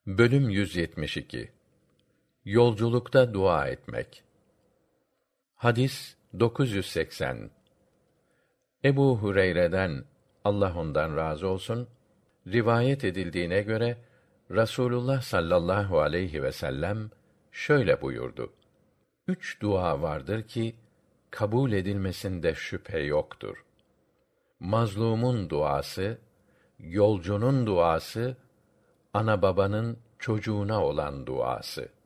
Bölüm 172. Yolculukta dua etmek. Hadis 980. Ebu Hureyre'den, Allah ondan razı olsun, rivayet edildiğine göre Rasulullah sallallahu aleyhi ve sellem şöyle buyurdu: 3 dua vardır ki kabul edilmesinde şüphe yoktur. Mazlumun duası, yolcunun duası, ana babanın çocuğuna olan duası.